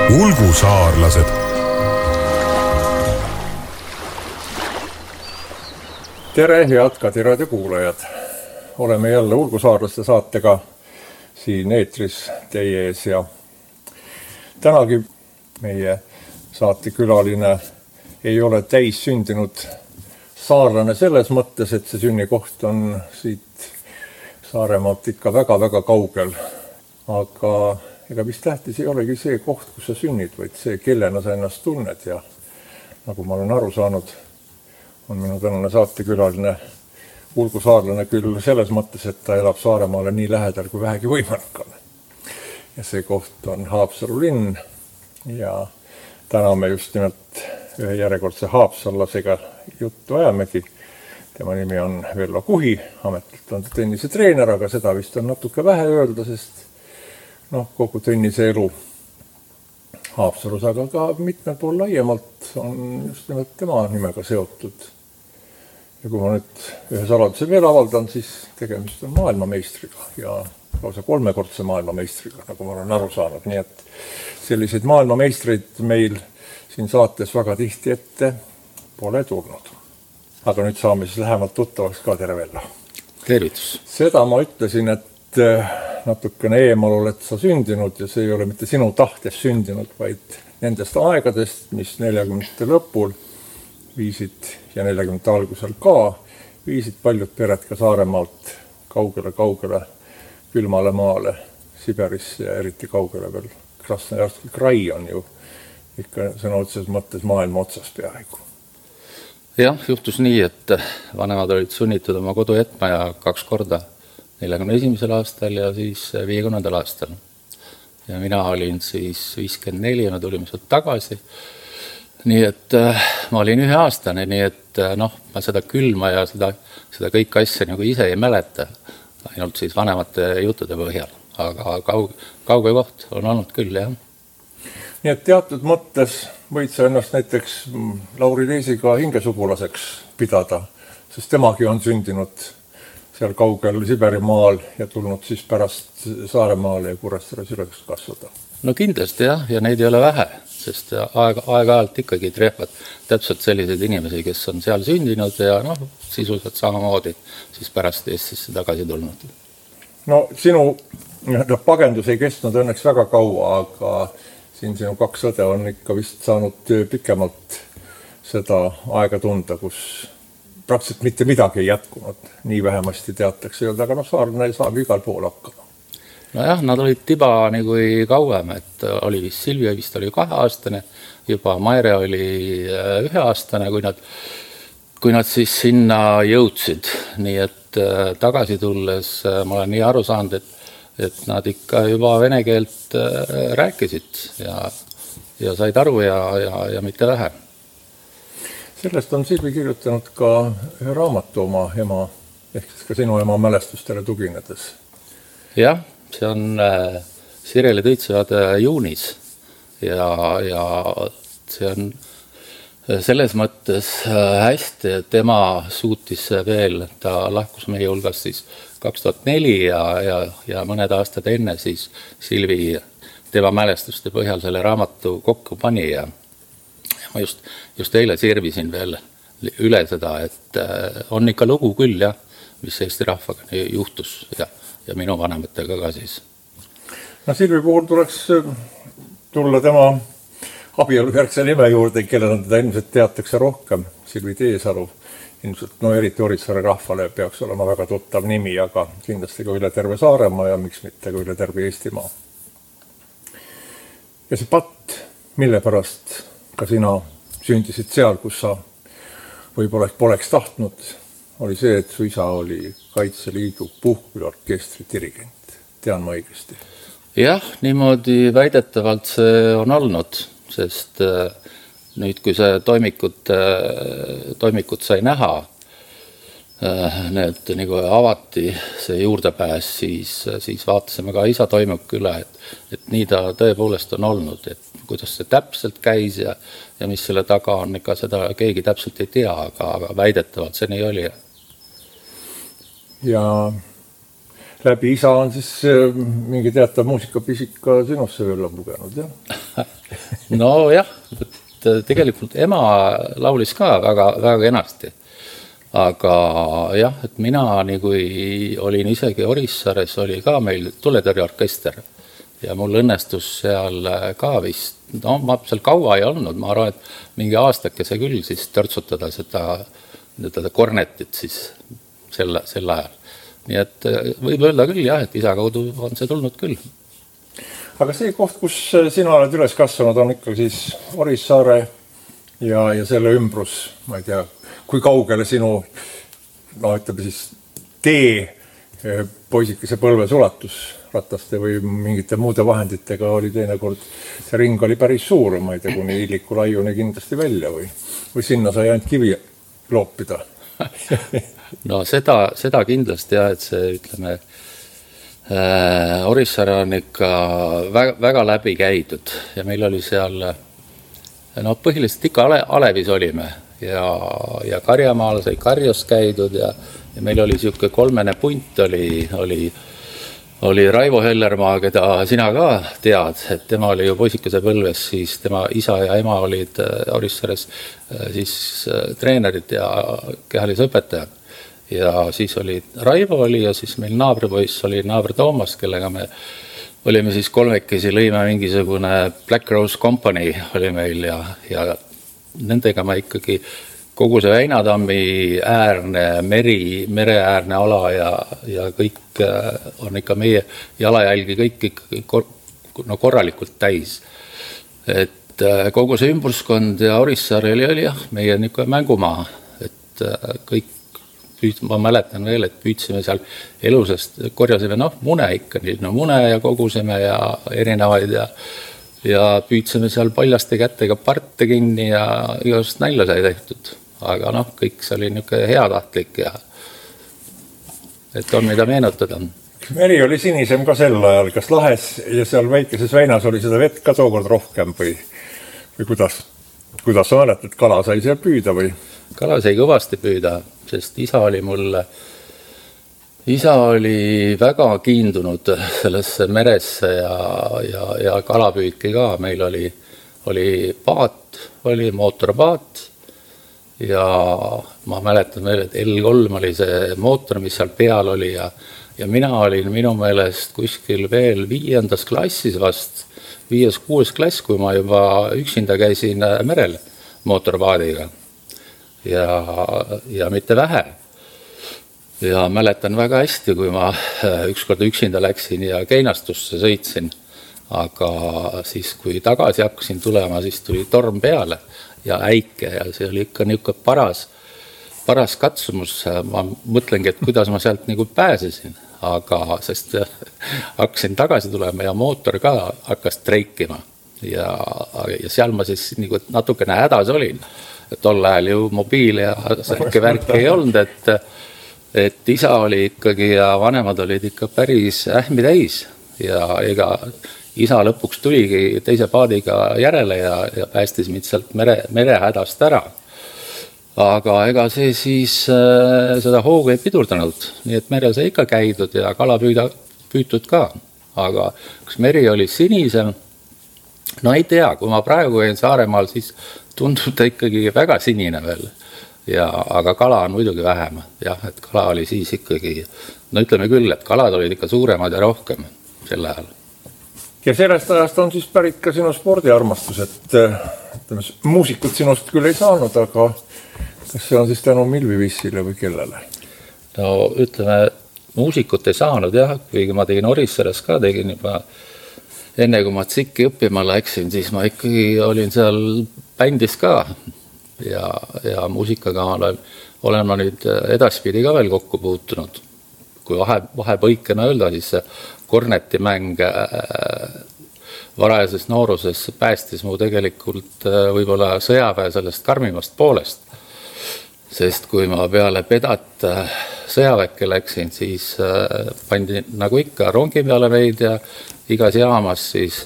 Ulgusaarlased. Tere, head Kadi raadio kuulajad! Oleme jälle Ulgusaarlaste saatega siin eetris teie ees ja tänagi meie saatekülaline ei ole täissündinud saarlane selles mõttes, et see sünnikoht on siit Saaremaalt ikka väga-väga kaugel. Aga ega vist tähtis ei olegi see koht, kus sa sünnid, vaid see, kellena sa ennast tunned. Ja nagu ma olen aru saanud, on minu tänane saatekülaline ulgusaarlane küll selles mõttes, et ta elab Saaremaale nii lähedal kui vähegi võimalik on. Ja see koht on Haapsalu linn ja täna me just nimelt ühe järjekordse haapsallasega juttu ajamegi. Tema nimi on Vello Kuhi, ametlikult on ta tennise treener, aga seda vist on natuke vähe öelda, sest kogu tennise elu Haapsalus, aga ka mitmel pool laiemalt on just nimelt tema nimega seotud. Ja kui ma nüüd ühe saladuse veel avaldan, siis tegemist on maailmameistriga ja lausa 3-kordse maailmameistriga, nagu ma olen aru saanud. Nii et selliseid maailmameistreid meil siin saates väga tihti ette pole tulnud. Aga nüüd saame siis lähemalt tuttavaks ka. Tere, Vello! Tervitus! Seda ma ütlesin, et natukene eemal oled sa sündinud ja see ei ole mitte sinu tahtes sündinud, vaid nendest aegadest, mis 40. lõpul viisid ja 40. algusel ka viisid paljud pered ka Saaremaalt kaugele külmale maale, Siberisse ja eriti kaugele veel. Krasnojarski krai on ju ikka sõna otseses mõttes maailma otsas peaaegu. Jah, juhtus nii, et vanemad olid sunnitud oma kodu jätma ja 2 korda 41. aastal ja siis 50. aastal. Ja mina olin siis 54 ja me tulime sealt tagasi. Nii et ma olin 1-aastane, nii et ma seda külma ja seda kõik asja nagu ise ei mäleta, ainult siis vanemate jutude põhjal. Aga kauge koht on olnud küll, jah. Nii et teatud mõttes võid sa ennast näiteks Lauri Leesiga hingesugulaseks pidada, sest temagi on sündinud seal kaugel Siberimaal ja tulnud siis pärast Saaremaale ja Kuressaares üles kasvada. No kindlasti jah, ja neid ei ole vähe, sest aeg-ajalt ikkagi trehvad täpselt selliseid inimesi, kes on seal sündinud ja sisuliselt samamoodi siis pärast Eestisse tagasi tulnud. No sinu pagendus ei kestnud õnneks väga kaua, aga siin sinu 2 õde on ikka vist saanud pikemalt seda aega tunda, kus praktiliselt mitte midagi ei jätkunud. Nii vähemasti teatakse öelda, aga saarlane saab igal pool hakkama. Nojah, nad olid tiba nagu kauem, et oli vist Silvia vist oli 2-aastane, juba Maire oli 1-aastane, kui nad siis sinna jõudsid. Nii et tagasi tulles ma olen nii aru saanud, et nad ikka juba vene keelt rääkisid ja said aru ja mitte vähe. Sellest on Silvi kirjutanud ka ühe raamatu oma ema, ehk siis ka sinu ema mälestustele tuginedes. Jah, see on Sireli Tõitsevad juunis ja see on selles mõttes hästi, et tema suutis veel, ta lahkus meie hulgas siis 2004 ja mõned aastad enne siis Silvi tema mälestuste põhjal selle raamatu kokku pani ja ma just eile sirvisin veel üle seda, et on ikka lugu küll, jah, mis Eesti rahvaga juhtus ja minu vanematega ka siis. Silvi puhul tuleks tulla tema abielujärgse nime juurde, kellena teda ilmselt teatakse rohkem, Silvi Teesalu. Ilmselt, eriti Oritsaare rahvale peaks olema väga tuttav nimi, aga kindlasti ka üle terve Saaremaa ja miks mitte ka üle terve Eestimaa. Ja see patt, mille pärast ka sina sündisid seal, kus sa võib-olla poleks tahtnud, oli see, et su isa oli Kaitseliidu puhkpilliorkestri dirigent. Tean ma õigesti? Jah, niimoodi väidetavalt see on olnud, sest nüüd, kui see toimikud sai näha, need nagu avati see juurdepääs, siis vaatasime ka isa toimuk üle, et nii ta tõepoolest on olnud, et kuidas see täpselt käis ja mis selle taga on, ega seda keegi täpselt ei tea, aga väidetavalt see nii oli. Ja läbi isa on siis mingi teatav muusikapisik ka sinusse veel pugenud, jah? Nojah, tegelikult ema laulis ka väga, väga kenasti. Aga jah, et mina kui olin isegi Orissaares, oli ka meil tuletõrjeorkester ja mul õnnestus seal ka vist, ma seal kaua ei olnud, ma arvan, et mingi aastakese küll siis törtsutada seda kornetit siis sel ajal. Nii et võib öelda küll jah, et isa kaudu on see tulnud küll. Aga see koht, kus sina oled üles kasvanud, on ikka siis Orissaare ja selle ümbrus, ma ei tea, kui kaugele sinu, ütleme siis tee poisikese põlves ulatus rataste või mingite muude vahenditega oli teinekord, see ring oli päris suur, ma ei tea, kuni Illiku laiuni kindlasti välja või sinna sai ainult kivi loopida. No seda kindlasti jah, et see ütleme, Orissaare on ikka väga, väga läbi käidud ja meil oli seal, põhiliselt ikka Alevis olime ja Karjamaal sai Karjos käidud ja meil oli siuke 3 punt oli Raivo Hellermaa, keda sina ka tead, et tema oli ju poisikese põlves, siis tema isa ja ema olid Orissaares siis treenerid ja kehalise õpetajad. Ja siis Raivo oli ja siis meil naabripoiss oli naaber Toomas, kellega me olime siis kolmekesi, lõime mingisugune Black Rose Company oli meil ja nendega ma ikkagi kogu see Väinatammi äärne mereäärne ala ja kõik on ikka meie jalajälgi kõik ikkagi korralikult täis. Et kogu see ümbrusskond ja Orissaare oli jah, meie niisugune mängumaa, et kõik ma mäletan veel, et püüdsime seal elusest, korjasime mune ikka, mune ja kogusime ja erinevaid ja püüdsime seal paljaste kätega parte kinni ja igast nälja sai tehtud. Aga kõik see oli niisugune heatahtlik ja et on mida meenutada. Meri oli sinisem ka sel ajal, kas lahes ja seal väikeses Väinas oli seda vett ka tookord rohkem või kuidas sa mäletad, kala sai seal püüda või? Kala sai kõvasti püüda, sest isa oli väga kiindunud sellesse meresse ja kalapüüki ka. Meil oli paat, oli mootorpaat ja ma mäletan veel, et L3 oli see mootor, mis seal peal oli ja mina olin minu meelest kuskil veel 5. klassis vast, 5.–6. klass, kui ma juba üksinda käisin merel mootorpaadiga ja mitte vähe. Ja mäletan väga hästi, kui ma ükskord üksinda läksin ja Keinastusse sõitsin, aga siis kui tagasi hakkasin tulema, siis tuli torm peale ja äike ja see oli ikka niisugune paras katsumus. Ma mõtlengi, et kuidas ma sealt nagu pääsesin, aga sest hakkasin tagasi tulema ja mootor ka hakkas treikima ja seal ma siis nagu natukene hädas olin. Tol ajal ju mobiil ja sähke värk ei olnud, et isa oli ikkagi ja vanemad olid ikka päris ähmi täis ja ega isa lõpuks tuligi teise paadiga järele ja päästis mind sealt merehädast ära. Aga ega see siis seda hoogu ei pidurdanud, nii et merel sai ikka käidud ja kala püütud ka. Aga kas meri oli sinisem? No ei tea, kui ma praegu käin Saaremaal, siis tundub ta ikkagi väga sinine veel. Aga kala on muidugi vähem. Jah, et kala oli siis ikkagi, ütleme küll, et kalad olid ikka suuremad ja rohkem sel ajal. Ja sellest ajast on siis pärit ka sinu spordiarmastus, et muusikut sinust küll ei saanud, aga kas see on siis tänu Milvi Vissile või kellele? No ütleme, muusikut ei saanud jah, kuigi ma tegin Orissaares ka, tegin juba enne kui ma tsikki õppima läksin, siis ma ikkagi olin seal bändis ka ja muusikaga olen ma nüüd edaspidi ka veel kokku puutunud. Kui vahepõikena öelda, siis see kornetimäng varajases nooruses päästis mu tegelikult võib-olla sõjaväe sellest karmimast poolest. Sest kui ma peale pedat sõjaväkke läksin, siis pandi nagu ikka rongi peale meid ja igas jaamas siis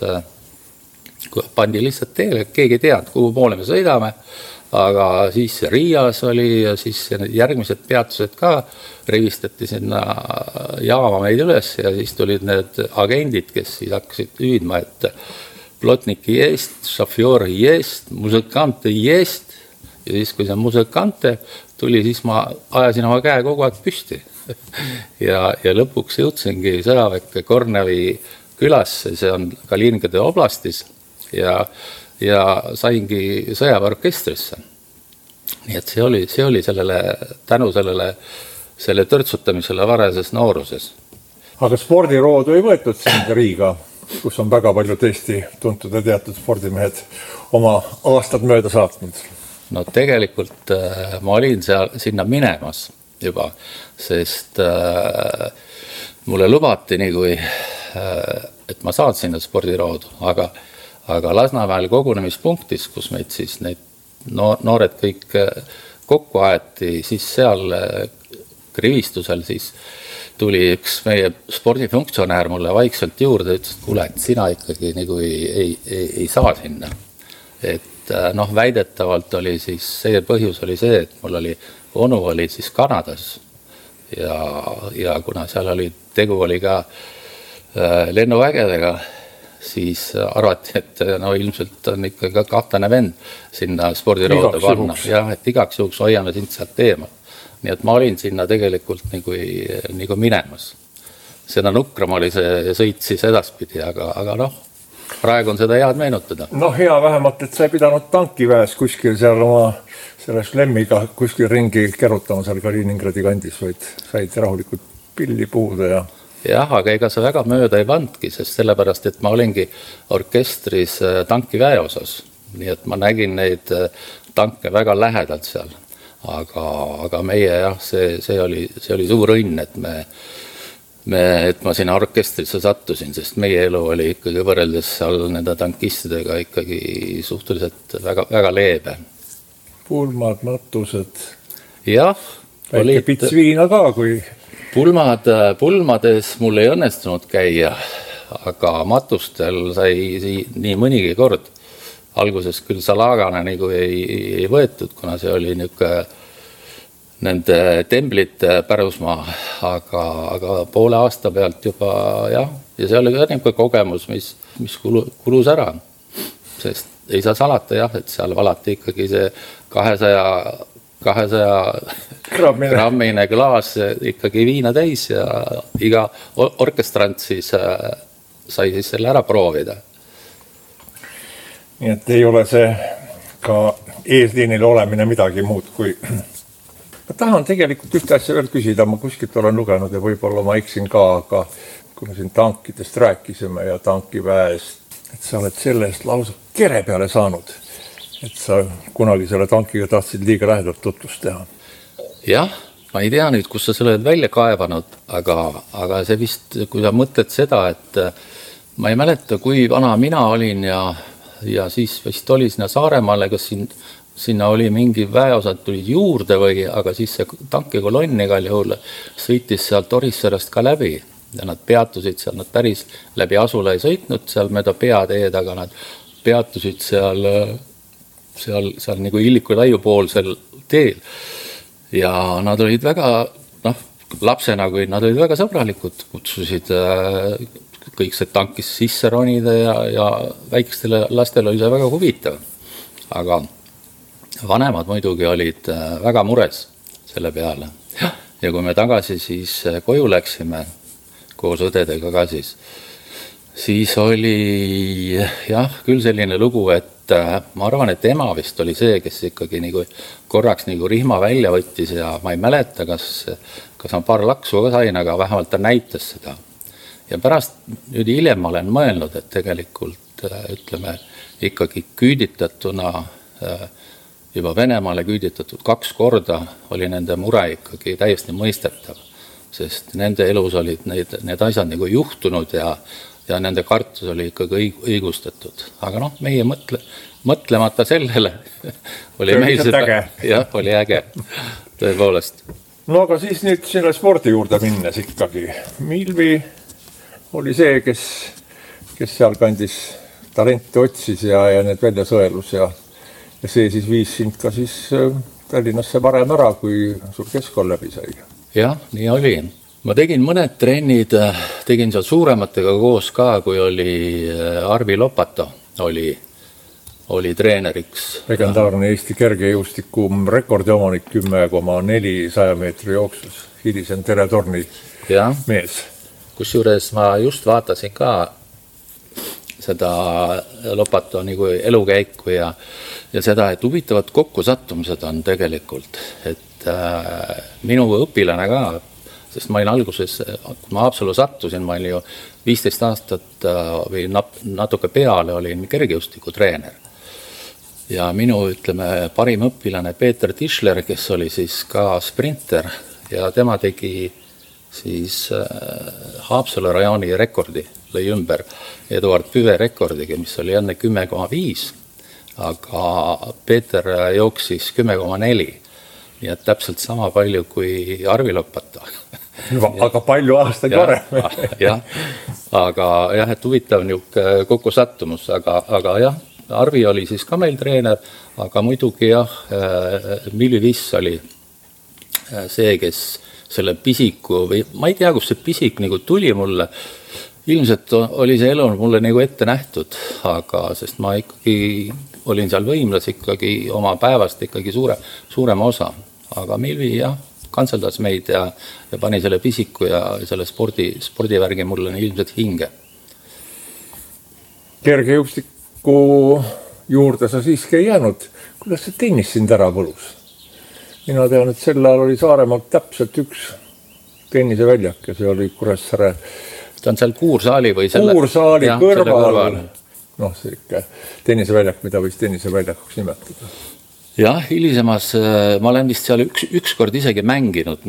pandi lihtsalt teele, keegi ei teadnud, kuhu poole me sõidame, aga siis Riias oli ja siis järgmised peatused ka rivistati sinna jaama meid üles ja siis tulid need agendid, kes siis hakkasid hüüdma, et plotniki jest, šofjöri jest, musikante jest ja siis, kui see musikante tuli, siis ma ajasin oma käe kogu aeg püsti ja lõpuks jõudsingi sõjaväkke Kornevi külasse, see on Kaliningradi oblastis ja saingi sõjaväeorkestrisse. Nii et see oli tänu selle törtsutamisele varases nooruses. Aga spordiroodu ei võetud sind Riiga, kus on väga palju tõesti tuntud ja teatud spordimehed oma aastad mööda saatnud? No tegelikult ma olin sinna minemas juba, sest mulle lubati et ma saad sinna spordiroodu, aga Lasnamäel kogunemispunktis, kus meid siis need noored kõik kokku aeti, siis seal krivistusel siis tuli üks meie spordifunktsionäär mulle vaikselt juurde, ütles, et kuule, et sina ikkagi nagu ei saa sinna. Et väidetavalt oli siis, see põhjus oli see, et mul onu oli siis Kanadas ja kuna seal tegu oli ka lennuvägedega, siis arvati, et ilmselt on ikka kahtlane vend sinna spordirooda panna. Ja, et igaks juhuks hoiame sind sealt teemal. Nii et ma olin sinna tegelikult nagu minemas. Seda nukram oli see sõit siis edaspidi, aga praegu on seda head meenutada. Hea vähemalt, et sa ei pidanud tankiväes kuskil seal oma selle šlemmiga kuskil ringi kerutama seal Kaliningradi kandis, vaid said rahulikult pilli puhuda ja... Jah, aga ega see väga mööda ei pandki, sest sellepärast, et ma olingi orkestris tankiväe osas. Nii et ma nägin neid tanke väga lähedalt seal. Aga meie see oli suur õnn, et ma sinna orkestrisse sattusin, sest meie elu oli ikkagi võrreldes seal nende tankistidega ikkagi suhteliselt väga, väga leebe. Pulmad, matused. Jah. Väike pits viina ka, kui... Pulmades mul ei õnnestunud käia, aga matustel sai nii mõnigi kord. Alguses küll salagana nagu ei võetud, kuna see oli nende temblite pärusmaa, aga poole aasta pealt juba ja see oli ka niisugune kogemus, mis kulus ära. Sest ei saa salata et seal valati ikkagi see 200 grammine klaas ikkagi viina täis ja iga orkestrant siis sai siis selle ära proovida. Nii et ei ole see ka eesliinil olemine midagi muud kui... Ma tahan tegelikult ühte asja veel küsida, ma kuskilt olen lugenud ja võib-olla ma eksin ka, aga kui me siin tankidest rääkisime ja tankiväest, et sa oled selle eest lausa kere peale saanud. Et sa kunagi selle tankiga tahtsid liiga lähedalt tutvust teha. Jah, ma ei tea nüüd, kus sa selle välja kaevanud, aga see vist, kui sa mõtled seda, et ma ei mäleta, kui vana mina olin ja siis vist oli sinna Saaremaale, kas sinna oli mingi väeosad tulid juurde aga siis see tankikolonn igal juhul sõitis sealt Orissaarest ka läbi ja nad peatusid seal, nad päris läbi asula ei sõitnud seal mööda peateed, aga nad peatusid seal nagu Illiku laiupoolsel teel ja nad olid väga, lapsena, kui nad olid väga sõbralikud, kutsusid kõik see tankis sisse ronida ja väikestele lastele oli see väga huvitav, aga vanemad muidugi olid väga mures selle peale. Ja kui me tagasi siis koju läksime koos õdedega ka siis oli küll selline lugu, et ma arvan, et ema vist oli see, kes ikkagi nagu korraks nagu rihma välja võttis ja ma ei mäleta, kas ma paar laksu ka sain, aga vähemalt ta näitas seda. Ja pärast nüüd hiljem ma olen mõelnud, et tegelikult ütleme ikkagi küüditatuna juba Venemaale küüditatud 2 korda oli nende mure ikkagi täiesti mõistetav, sest nende elus olid need asjad nagu juhtunud ja nende kartus oli ikkagi õigustatud. Aga meie mõtlemata sellele oli meil seda, oli äge, tõepoolest. No aga siis nüüd selle spordi juurde minnes ikkagi. Milvi oli see, kes seal kandis talenti otsis ja need välja sõelus ja see siis viis sind ka siis Tallinnasse varem ära, kui sul keskkool läbi sai. Jah, nii oli. Ma tegin mõned trennid, tegin seal suurematega koos ka, kui oli Arvi Lopato, oli treeneriks. Legendaarne Eesti kergejõustiku rekordiomanik 10,4 100 meetri jooksus, hilisem Tere Torni mees. Kusjuures ma just vaatasin ka seda Lopatoni kui elukäiku ja seda, et huvitavad kokkusattumised on tegelikult, et minu õpilane ka, sest ma olin alguses, kui ma Haapsallu sattusin, ma olin ju 15 aastat või natuke peale olin kergejõustiku treener. Ja minu, ütleme, parim õpilane Peeter Tischler, kes oli siis ka sprinter ja tema tegi siis Haapsalu rajooni rekordi, lõi ümber Eduard Püve rekordiga, mis oli enne 10,5, aga Peeter jooksis 10,4, nii et täpselt sama palju kui Arvi Lopata. Aga palju aastaid varem. Jah, aga jah, et huvitav niisugune kokkusattumus, aga jah, Arvi oli siis ka meil treener, aga muidugi jah, Milvi Viss oli see, kes selle pisiku või ma ei tea, kus see pisik nagu tuli mulle, ilmselt oli see elu mulle nagu ette nähtud, aga sest ma ikkagi olin seal võimlas ikkagi oma päevast ikkagi suurema osa, aga Milvi jah, kantseldas meid ja pani selle pisiku ja selle spordivärgi mulle ilmselt hinge. Kergejõustiku juurde sa siiski ei jäänud. Kuidas see tennis sind ära võlus? Mina tean, et sel ajal oli Saaremaalt täpselt üks tenniseväljak ja see oli Kuressaare. Ta on seal Kuursaali või Kuursaali kõrval. Noh, see ikka tenniseväljak, mida võis tenniseväljakuks nimetada. Jah, hilisemas ma olen vist seal üks kord isegi mänginud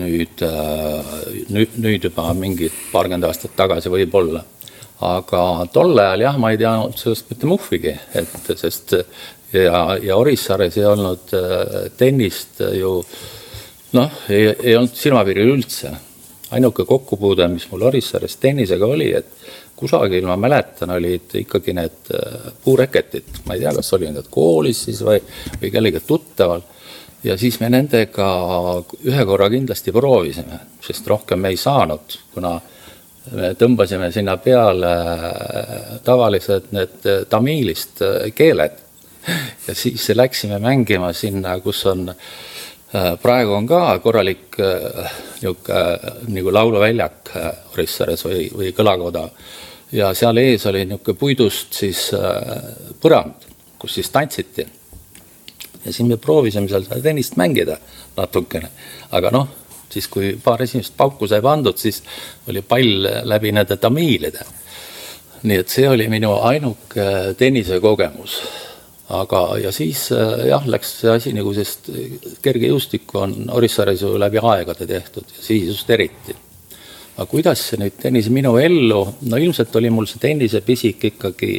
nüüd juba mingid paarkümmend aastat tagasi võib-olla. Aga tol ajal jah, ma ei teadnud sellest mitte muhvigi, sest ja Orissaares ei olnud tennist ju, ei olnud silmapiiril üldse. Ainuke kokkupuude, mis mul Orissaares tennisega oli, et kusagil ma mäletan, olid ikkagi need puureketid. Ma ei tea, kas oli need koolis siis või kellegi tuttaval. Ja siis me nendega ühe korra kindlasti proovisime, sest rohkem me ei saanud, kuna me tõmbasime sinna peale tavalised need tamiilist keeled ja siis läksime mängima sinna, kus on praegu on ka korralik nagu lauluväljak Orissaares või kõlakoda ja seal ees oli niisugune puidust siis põrand, kus siis tantsiti ja siis me proovisime seal tennist mängida natukene, aga siis kui paar esimest pauku sai pandud, siis oli pall läbi nende tamiilide. Nii et see oli minu ainuke tennise kogemus. Ja siis jah, läks see asi nagu, sest kergejõustikku on Orissaares ju läbi aegade tehtud ja siis just eriti. Aga kuidas see nüüd tennis minu ellu? Ilmselt oli mul see tennise pisik ikkagi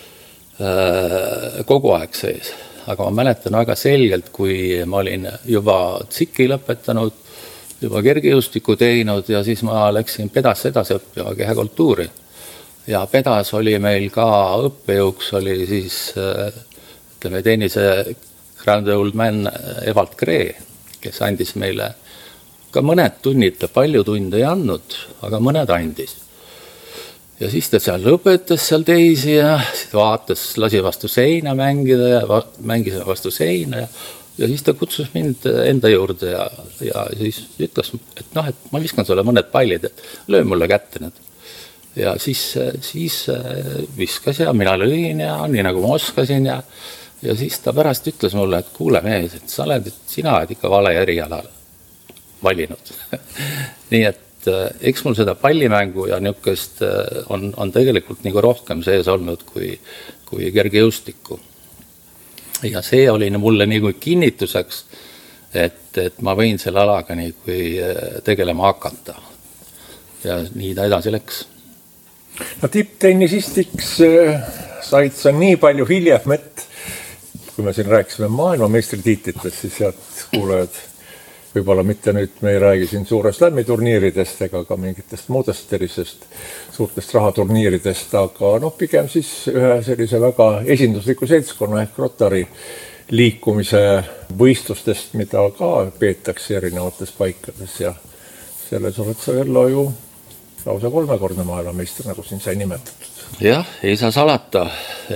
kogu aeg sees. Aga ma mäletan väga selgelt, kui ma olin juba tsikki lõpetanud, juba kergejõustikku teinud ja siis ma läksin Pedasse edasi õppima kehakultuuri. Ja Pedas oli meil ka õppejõuks, oli siis tennise grand old man Evald Kree, kes andis meile ka mõned tunnid, palju tunde ei andnud, aga mõned andis. Ja siis ta seal lõpetas seal teisi ja siis vaatas, lasi vastu seina mängida ja mängis vastu seina ja siis ta kutsus mind enda juurde ja siis ütles, et ma viskan sulle mõned pallid, et löö mulle kätte need. Ja siis viskas ja mina lõin ja nii nagu ma oskasin ja siis ta pärast ütles mulle, et kuule mees, et sina oled ikka vale erialal valinud. Nii et eks mul seda pallimängu ja niisugust on tegelikult nagu rohkem sees olnud kui kergejõustikku. Ja see oli mulle nagu kinnituseks, et ma võin selle alaga nagu tegelema hakata. Ja nii ta edasi läks. Tipptennisistiks said sa nii palju hiljem, et kui me siin rääkisime maailmameistritiitlitest, siis head kuulajad, võib-olla mitte nüüd me ei räägi siin suurest lämmiturniiridest ega ka mingitest muudest suurtest rahaturniiridest, aga pigem siis ühe sellise väga esindusliku seltskonna ehk Rotary liikumise võistlustest, mida ka peetakse erinevates paikades ja selles oled sa Vello ju lausa 3-kordne maailmameister, nagu siin sai nimetatud. Jah, ei saa salata, et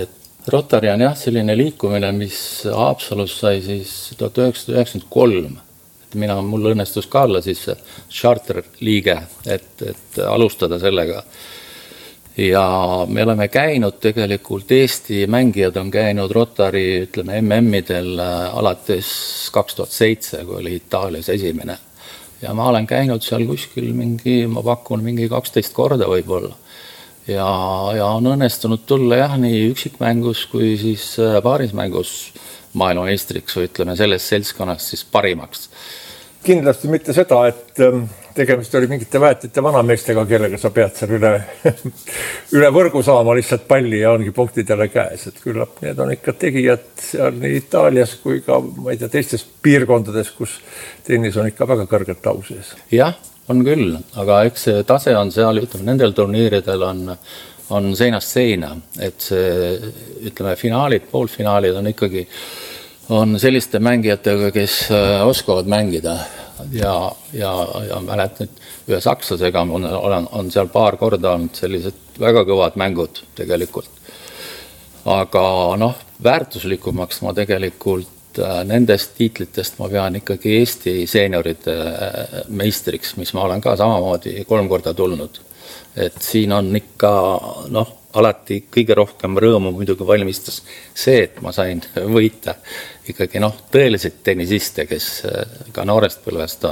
Rotary on jah selline liikumine, mis Haapsalus sai siis 1993. Mul õnnestus ka olla siis charter liige, et alustada sellega. Ja me oleme käinud tegelikult, Eesti mängijad on käinud Rotary, ütleme, MM-idel alates 2007, kui oli Itaalias esimene. Ja ma olen käinud seal kuskil ma pakun 12 korda võib-olla. Ja on õnnestunud tulla jah nii üksikmängus kui siis paarismängus maailmameistriks või ütleme selles seltskonnas siis parimaks. Kindlasti mitte seda, et tegemist oli mingite väetite vanameestega, kellega sa pead seal üle võrgu saama lihtsalt palli ja ongi punktidele käes. Et küllap need on ikka tegijad seal nii Itaalias kui ka teistes piirkondades, kus tennis on ikka väga kõrgelt au sees. Jah, on küll, aga eks see tase on seal, ütleme, nendel turniiridel on seinast seina, et see, ütleme, finaalid, poolfinaalid on ikkagi selliste mängijatega, kes oskavad mängida ja mäletan, ühe sakslasega on seal paar korda olnud sellised väga kõvad mängud tegelikult. Aga väärtuslikumaks ma tegelikult nendest tiitlitest ma pean ikkagi Eesti seenioride meistriks, mis ma olen ka samamoodi 3 korda tulnud. Et siin on ikka, alati kõige rohkem rõõmu muidugi valmistas see, et ma sain võita ikkagi tõeliselt tennisiste, kes ka noorest põlvest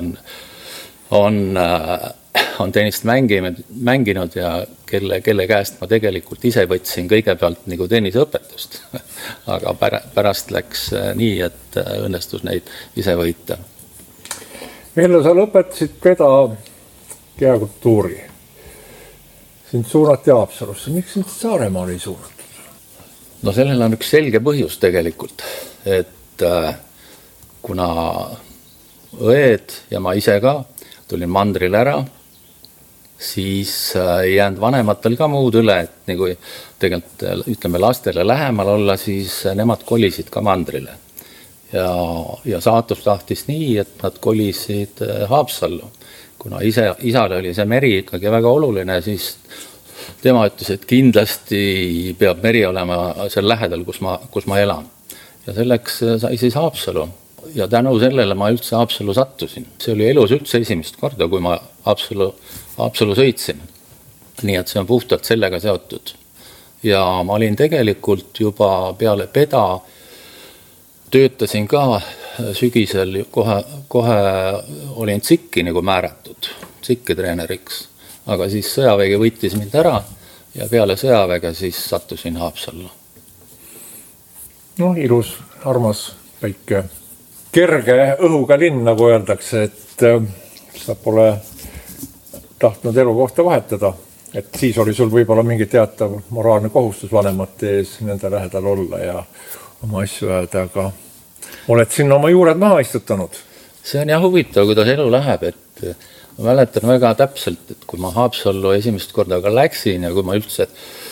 on tennist mänginud ja kelle käest ma tegelikult ise võtsin kõigepealt nagu tenniseõpetust. Aga pärast läks nii, et õnnestus neid ise võita. Vello, sa lõpetasid Peda kehakultuuri. Sind suunati Haapsalusse. Miks sind Saaremaal ei suunatud? Sellel on üks selge põhjus tegelikult, et kuna õed ja ma ise ka tulin mandril ära, siis ei jäänud vanematel ka muud üle, et nagu tegelikult ütleme lastele lähemal olla, siis nemad kolisid ka mandrile. Ja saatus tahtis nii, et nad kolisid Haapsallu. Kuna isale oli see meri ikkagi väga oluline, siis tema ütles, et kindlasti peab meri olema seal lähedal, kus ma elan. Ja selleks sai siis Haapsalu. Ja tänu sellele ma üldse Haapsalu sattusin. See oli elus üldse esimest korda, kui ma Haapsalu sõitsin. Nii et see on puhtalt sellega seotud. Ja ma olin tegelikult juba peale Peda, töötasin ka sügisel, kohe olin tsikki nagu määratud, tsikki treeneriks. Aga siis sõjavägi võttis mind ära ja peale sõjaväge siis sattusin Haapsallu. Ilus, armas, väike, kerge õhuga linn, nagu öeldakse, et sa pole tahtnud elukohta vahetada. Et siis oli sul võib-olla mingi teatav moraalne kohustus vanemate ees nende lähedal olla ja oma asju ajada, aga oled sinna oma juured maha istutanud. See on jah huvitav, kuidas elu läheb, et ma mäletan väga täpselt, et kui ma Haapsallu esimest korda ka läksin ja kui ma üldse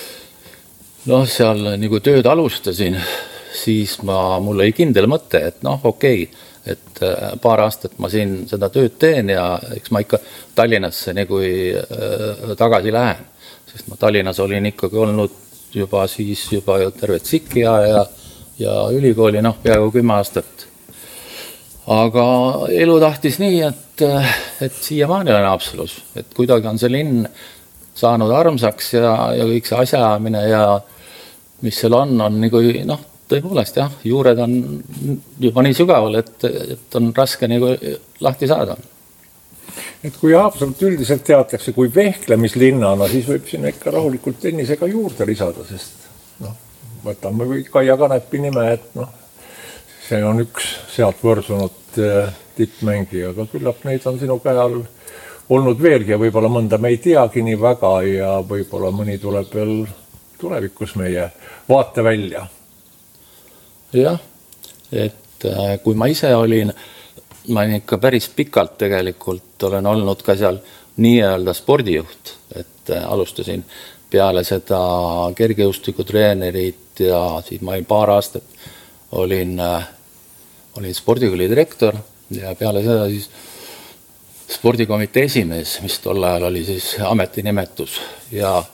seal nagu tööd alustasin, siis mul oli kindel mõte, et okei, et paar aastat ma siin seda tööd teen ja eks ma ikka Tallinnasse nagu tagasi lähen, sest ma Tallinnas olin ikkagi olnud juba terve tsikki ja ülikooli peaaegu 10 aastat. Aga elu tahtis nii, et siiamaani olen Haapsalus, et kuidagi on see linn saanud armsaks ja kõik see asjaamine ja mis seal on nagu, tõepoolest jah, juured on juba nii sügaval, et on raske nagu lahti saada. Et kui Haapsalut üldiselt teatakse kui vehklemislinnana, siis võib sinna ikka rahulikult tennisega juurde lisada, sest võtame või Kaia Kanepi nime, et see on üks sealt võrsunud tippmängija, aga küllap neid on sinu käe all olnud veelgi ja võib-olla mõnda me ei teagi nii väga ja võib-olla mõni tuleb veel tulevikus meie vaate välja. Jah, et kui ma ise olin ikka päris pikalt tegelikult olen olnud ka seal nii-öelda spordijuht, et alustasin peale seda kergejõustikutreenerit ja siis ma olin paar aastat olin spordikooli direktor ja peale seda siis spordikomitee esimees, mis tol ajal oli siis ametinimetus ja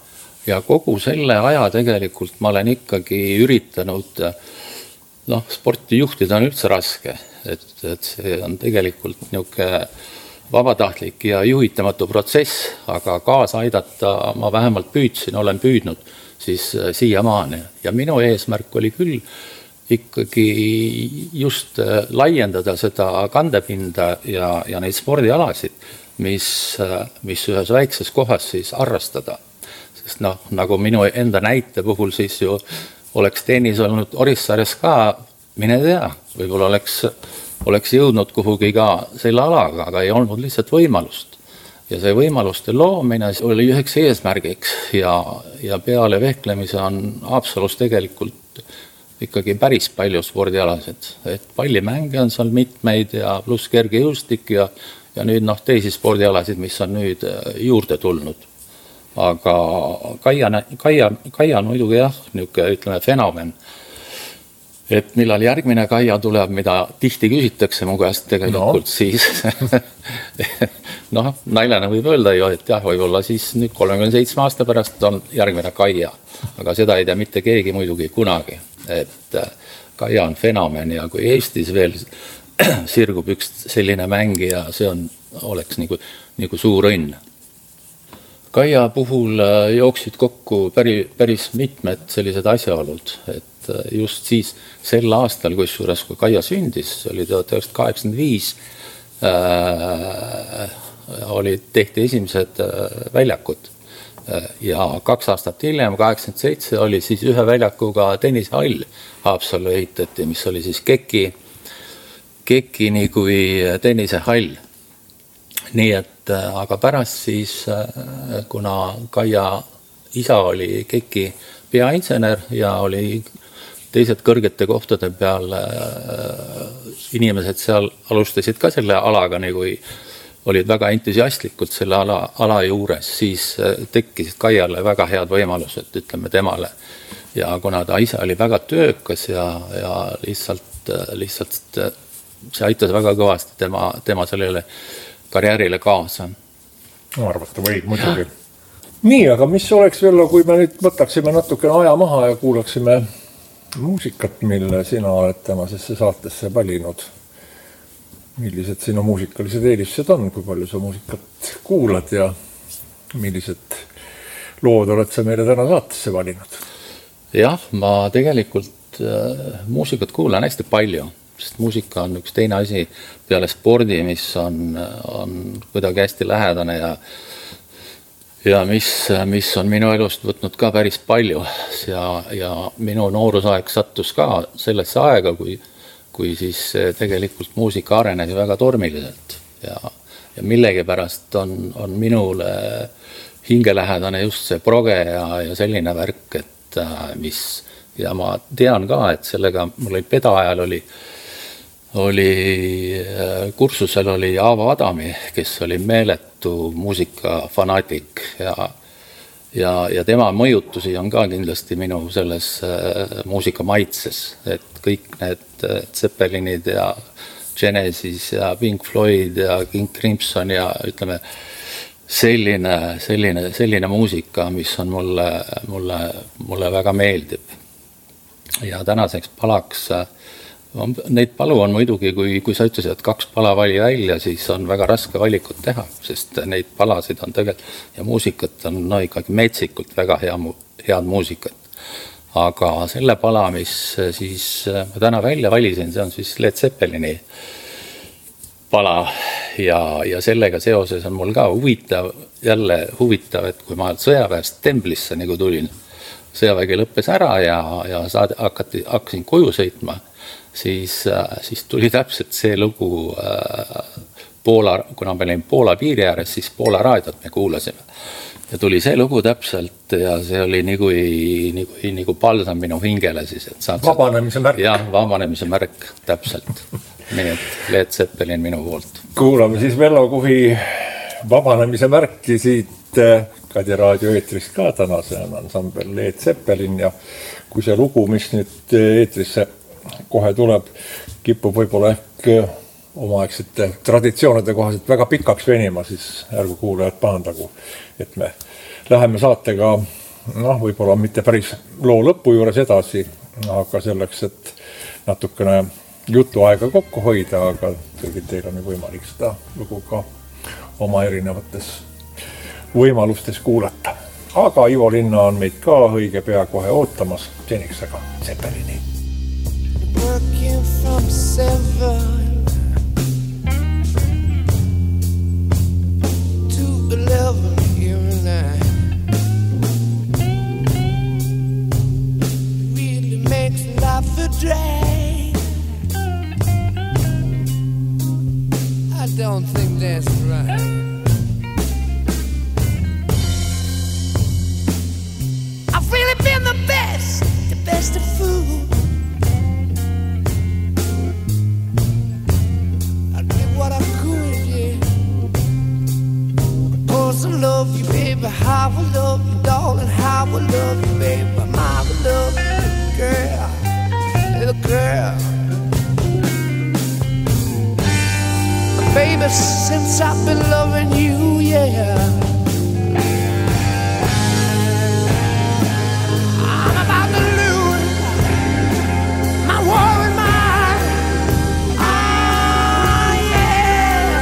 ja kogu selle aja tegelikult ma olen ikkagi üritanud, sporti juhtida on üldse raske, et see on tegelikult niisugune vabatahtlik ja juhitamatu protsess, aga kaasa aidata ma vähemalt olen püüdnud siis siiamaani. Ja minu eesmärk oli küll ikkagi just laiendada seda kandepinda ja neid spordialasid, mis ühes väikses kohas siis harrastada. Sest nagu minu enda näite puhul siis ju oleks tennis olnud Orissaares ka, mine tea, võib-olla oleks jõudnud kuhugi ka selle alaga, aga ei olnud lihtsalt võimalust. Ja see võimaluste loomine oli üheks eesmärgiks ja peale vehklemise on Haapsalus tegelikult ikkagi päris palju spordialasid. Et pallimänge on seal mitmeid ja pluss kergejõustik ja nüüd teisi spordialasid, mis on nüüd juurde tulnud. Aga Kaia on muidugi ütleme fenomen. Et millal järgmine Kaia tuleb, mida tihti küsitakse mu käest tegelikult, siis naljana võib öelda ju, et võib-olla siis nüüd 37 aasta pärast on järgmine Kaia, aga seda ei tea mitte keegi muidugi kunagi, et Kaia on fenomen ja kui Eestis veel sirgub üks selline mängija, see oleks nagu suur õnn. Kaia puhul jooksid kokku päris mitmed sellised asjaolud, et just siis sel aastal, kusjuures kui Kaia sündis, oli 1985, tehti esimesed väljakud ja 2 aastat hiljem, 87, oli siis ühe väljakuga tennisehall Haapsallu ehitati, mis oli siis Kekini kui tennisehall. Nii et, aga pärast siis, kuna Kaia isa oli Keki peainsener ja oli teised kõrgete kohtade peal inimesed seal alustasid ka selle alaga, nagu olid väga entusiastlikud selle ala juures, siis tekkisid Kaiale väga head võimalused, ütleme temale. Ja kuna ta ise oli väga töökas ja lihtsalt see aitas väga kõvasti tema sellele karjäärile kaasa. Arvata võib muidugi. Nii, aga mis oleks veel, kui me nüüd võtaksime natukene aja maha ja kuulaksime muusikat, mille sina oled tänasesse saatesse valinud. Millised sinu muusikalised eelised on, kui palju sa muusikat kuulad ja millised lood oled sa meile täna saatesse valinud? Jah, ma tegelikult muusikat kuulan hästi palju, sest muusika on üks teine asi peale spordi, mis on kuidagi hästi lähedane ja mis on minu elust võtnud ka päris palju ja minu noorusaeg sattus ka sellesse aega, kui siis tegelikult muusika arenes väga tormiliselt ja millegipärast on minule hingelähedane just see proge ja selline värk, et ja ma tean ka, et sellega mul oli peda ajal kursusel oli Aavo Adami, kes oli meeletu muusikafanaatik ja tema mõjutusi on ka kindlasti minu selles muusika maitses, et kõik need Zeppelinid ja Genesis ja Pink Floyd ja King Crimson ja ütleme selline muusika, mis on mulle väga meeldib. Ja tänaseks palaks neid palu on muidugi, kui sa ütlesid, et 2 pala vali välja, siis on väga raske valikut teha, sest neid palasid on tegelikult ja muusikat on ikkagi metsikult väga head muusikat. Aga selle pala, mis siis ma täna välja valisin, see on siis Led Zeppelini pala ja sellega seoses on mul ka huvitav, et kui ma sõjaväest Temblisse nagu tulin, sõjavägi lõppes ära ja hakkasin koju sõitma, siis tuli täpselt see lugu kuna me olime Poola piiri ääres, siis Poola raadiot me kuulasime. Ja tuli see lugu täpselt ja see oli nagu palsam minu hingele siis. Vabanemise märk. Jah, vabanemise märk täpselt. Nii et Led Zeppelin minu poolt. Kuulame siis Vello Kuhi vabanemise märki siit Kadi raadio eetrist ka täna, see on ansambel Led Zeppelin ja kui see lugu, mis nüüd eetrisse kohe tuleb, kipub võib-olla ehk omaaegsete traditsioonide kohaselt väga pikaks venima, siis ärgu kuulajad pahandagu, et me läheme saatega noh, võib-olla mitte päris loo lõpu juures edasi, aga selleks, et natukene jutuaega kokku hoida, aga kõigil teil on ju võimalik seda lugu ka oma erinevates võimalustes kuulata. Aga Ivo Linna on meid ka õige pea kohe ootamas, seniks aga Zeppelini. Working from 7 to 11 every night really makes life a drag. I don't think that's right. I've really been the best of food. I did what I could, yeah. Of course I love you, baby, how I love you, darling, how I love you, baby, how I love you, little girl. Baby, since I've been loving you, yeah, I'm about to lose my worried mind. Oh, yeah.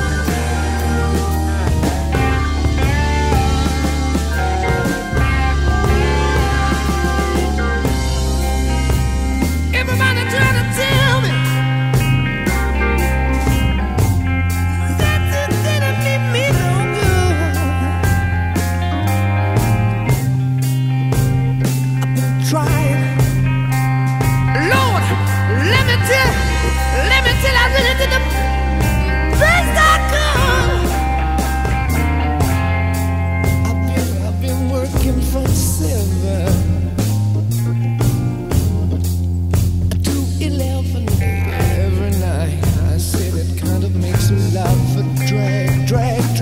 Everybody trying to tell me that it didn't mean me no good. I've been trying. Lord, let me tell I really did the best I could. I've been working from 7 to 11 every night. I said it kind of makes life a drag.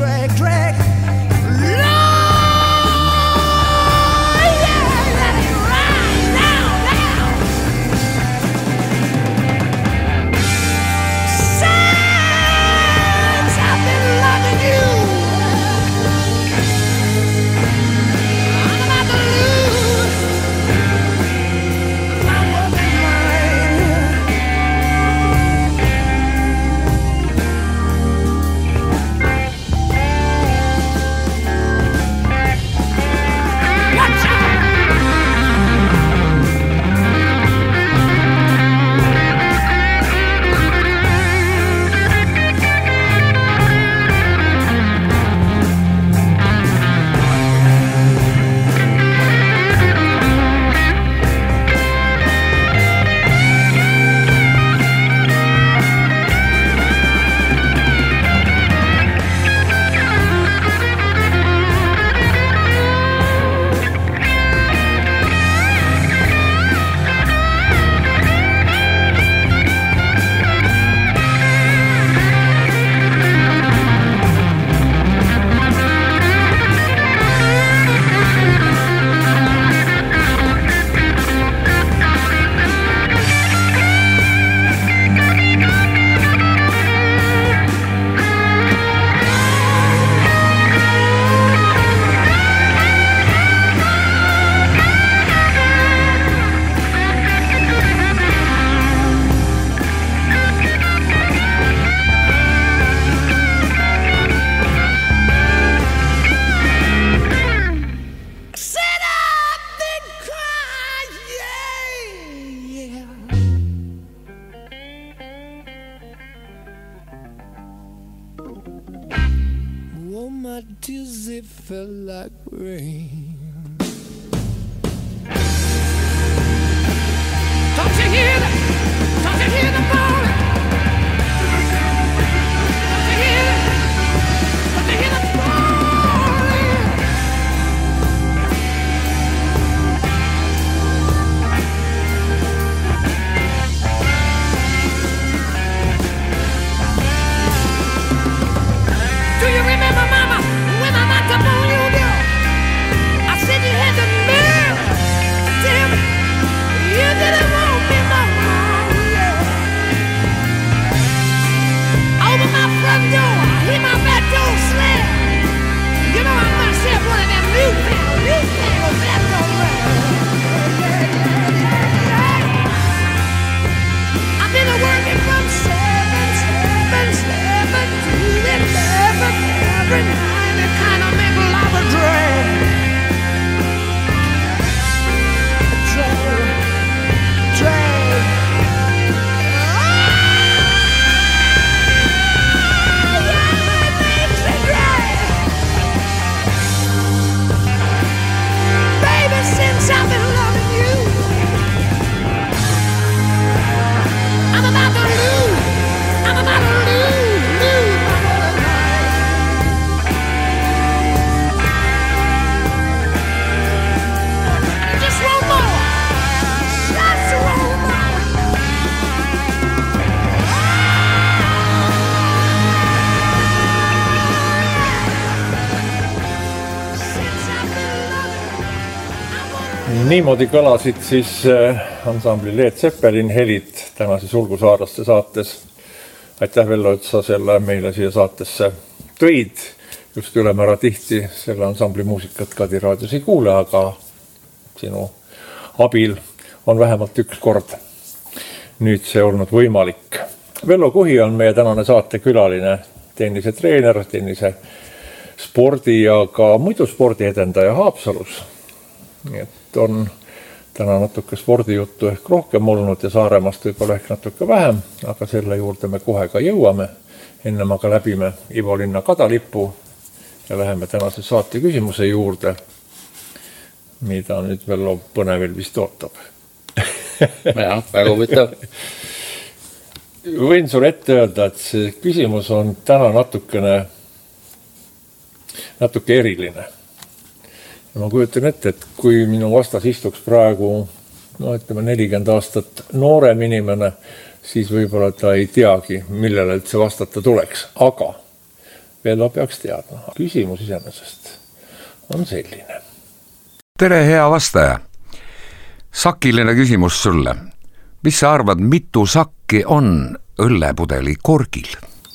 Lord, yeah, let it ride now. Since I've been loving you, I'm about to lose my working mind. Watch out! Said I've been crying, yeah. Oh, my tears, they fell like rain. Don't you hear that? Don't you hear the falling? Don't you hear that? Don't you hear the falling? Do you remember, Mama, when I knocked up on your door? I said you had the nerve to tell me you didn't want me no Niimoodi kõlasid siis ansambli Led Zeppelin helid tänases Ulgusaarlaste saates. Aitäh, Vello, et sa selle meile siia saatesse tõid. Just ülemäära tihti selle ansambli muusikat Kadi raadios ei kuule, aga sinu abil on vähemalt üks kord nüüd see olnud võimalik. Vello Kuhi on meie tänane saate külaline, tennise treener, tennise spordi ja ka muidu spordi edendaja Haapsalus. Nii et on täna natuke spordijuttu ehk rohkem olnud ja Saaremaast võib-olla ehk natuke vähem, aga selle juurde me kohe ka jõuame. Ennem aga läbime Ivo linna kadalipu ja läheme tänase saate küsimuse juurde, mida nüüd Vello põnevil vist ootab. Jah, väga huvitav. Võin sulle ette öelda, et see küsimus on täna natuke eriline. Ja ma kujutan ette, et kui minu vastas istuks praegu, ütleme 40 aastat noorem inimene, siis võib-olla ta ei teagi, millele see vastata tuleks. Aga Vello peaks teadma. Küsimus iseenesest on selline. Tere, hea vastaja. Sakiline küsimus sulle. Mis sa arvad, mitu sakki on õllepudeli korgil?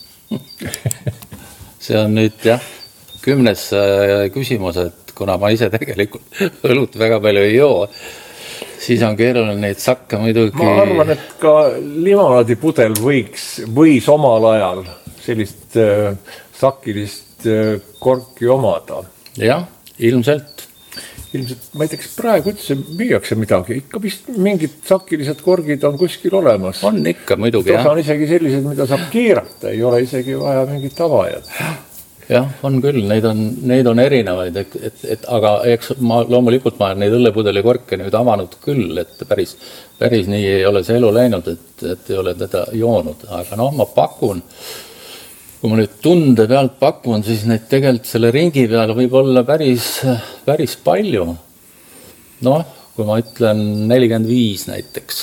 See on nüüd jah 10. küsimus, et kuna ma ise tegelikult õlut väga palju ei joo, siis on keeruline neid sakke muidugi. Ma arvan, et ka limonaadipudel võis omal ajal sellist sakilist korki omada. Jah, ilmselt. Ma ei tea, kas praegu üldse müüakse midagi. Ikka vist mingid sakilised korgid on kuskil olemas. On ikka muidugi, jah. On isegi sellised, mida saab keerata. Ei ole isegi vaja mingit avajad. Jah, on küll. Neid on erinevaid. Aga eks loomulikult ma olen neid õllepudeli korke nüüd avanud küll, et päris nii ei ole see elu läinud, et ei ole teda joonud. Aga ma pakun, kui ma nüüd tunde pealt pakun, siis neid tegelikult selle ringi peal võib olla päris palju. Kui ma ütlen 45 näiteks.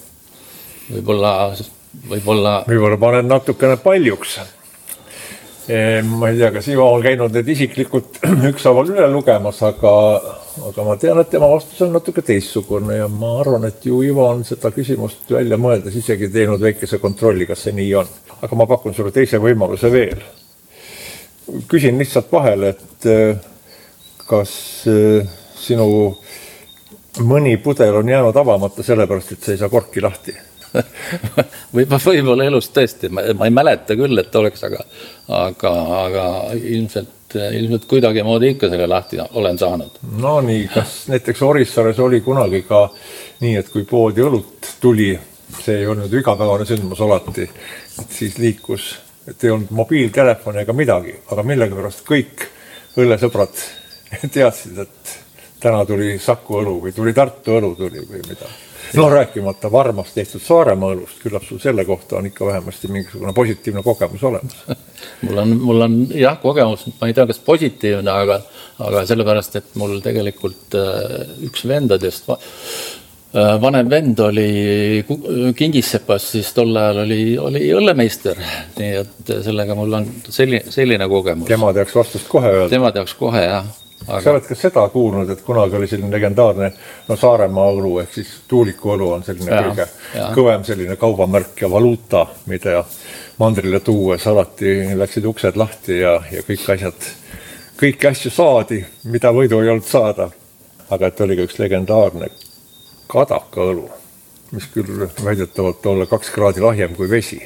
Võib-olla panen natukene paljuks. Ma ei tea, kas Ivo on käinud need isiklikult ükshaaval üle lugemas, aga ma tean, et tema vastus on natuke teistsugune ja ma arvan, et ju Ivo on seda küsimust välja mõeldes isegi teinud väikese kontrolli, kas see nii on. Aga ma pakun sulle teise võimaluse veel. Küsin lihtsalt vahele, et kas sinu mõni pudel on jäänud avamata sellepärast, et sa ei saa korki lahti? Võib-olla elus tõesti, ma ei mäleta küll, et oleks, aga ilmselt kuidagi moodi ikka selle lahti olen saanud. No nii, kas näiteks Orissaares oli kunagi ka nii, et kui poodi õlut tuli, see ei olnud igapäevane sündmus alati, et siis liikus, et ei olnud mobiiltelefoni ega midagi, aga millega pärast kõik õllesõbrad teadsid, et täna tuli Saku õlu või tuli Tartu õlu tuli või midagi. Rääkimata varmast tehtud Saaremaa õlust, küllap sul selle kohta on ikka vähemasti mingisugune positiivne kogemus olemas. Mul on jah kogemus, ma ei tea, kas positiivne, aga sellepärast, et mul tegelikult üks vendadest, vanem vend oli Kingissepas, siis tol ajal oli õllemeister, nii et sellega mul on selline kogemus. Tema teaks vastust kohe öelda. Tema teaks kohe, jah. Sa oled ka seda kuulnud, et kunagi oli selline legendaarne Saaremaa õlu, ehk siis Tuuliku õlu on selline kõige kõvem selline kaubamärk ja valuuta, mida mandrile tuues alati läksid uksed lahti ja kõiki asju saadi, mida võidu ei olnud saada. Aga et oli ka üks legendaarne Kadaka õlu, mis küll väidetavalt olla 2 kraadi lahjem kui vesi.